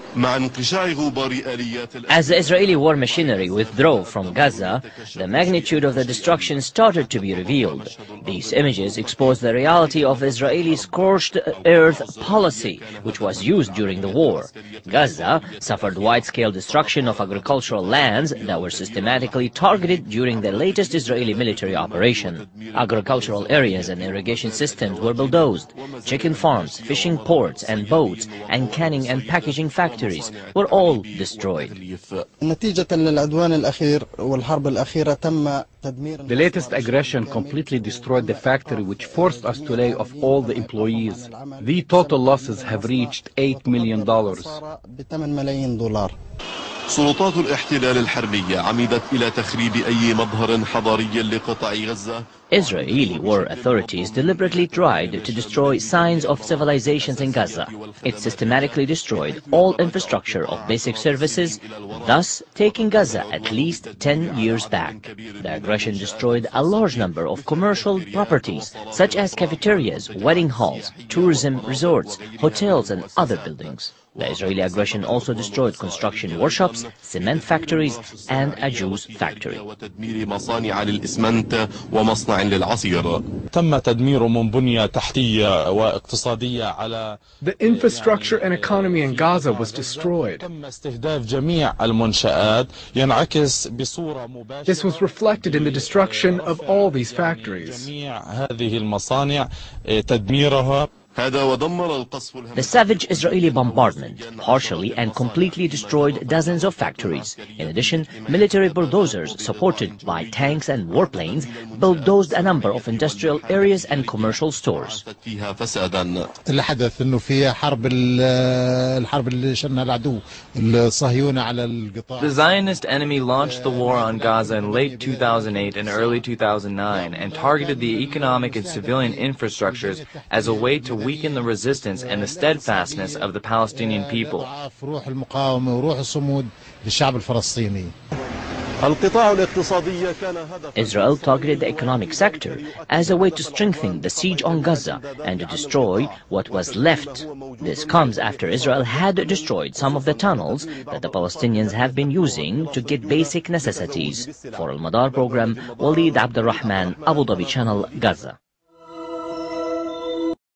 As the Israeli war machinery withdrew from Gaza, the magnitude of the destruction started to be revealed. These images expose the reality of Israeli scorched earth policy, which was used during the war. Gaza suffered wide-scale destruction of agricultural lands that were systematically targeted during the latest Israeli military operation. Agricultural areas and irrigation systems were bulldozed. Chicken farms, fishing ports and boats, and canning and packaging factories were all destroyed. The latest aggression completely destroyed the factory, which forced us to lay off all the employees. The total losses have reached $8 million. سلطات الاحتلال الحربية عمدت إلى تخريب أي مظهر حضاري لقطاع غزة. Israeli war authorities deliberately tried to destroy signs of civilizations in Gaza. It systematically destroyed all infrastructure of basic services, thus taking Gaza at least 10 years back. The aggression destroyed a large number of commercial properties, such as cafeterias, wedding halls, tourism resorts, hotels and other buildings. The Israeli aggression also destroyed construction workshops, cement factories and a juice factory. The infrastructure and economy in Gaza was destroyed. This was reflected in the destruction of all these factories. The savage Israeli bombardment partially and completely destroyed dozens of factories. In addition, military bulldozers supported by tanks and warplanes bulldozed a number of industrial areas and commercial stores. The Zionist enemy launched the war on Gaza in late 2008 and early 2009 and targeted the economic and civilian infrastructures as a way to weaken the resistance and the steadfastness of the Palestinian people. Israel targeted the economic sector as a way to strengthen the siege on Gaza and to destroy what was left. This comes after Israel had destroyed some of the tunnels that the Palestinians have been using to get basic necessities. For Al Madar program, Walid Abdulrahman, Abu Dhabi Channel, Gaza.